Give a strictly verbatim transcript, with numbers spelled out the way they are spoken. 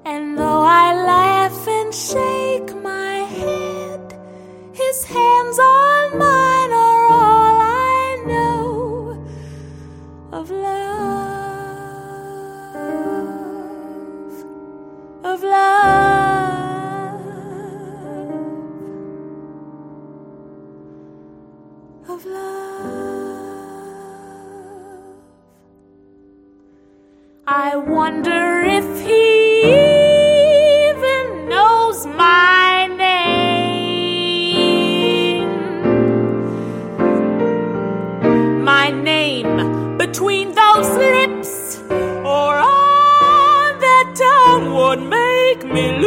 And though I laugh and shake my head, his hands on mine are all I know of love, of love, of love. I wonder if he even knows my name. My name between those lips or on that tongue would make me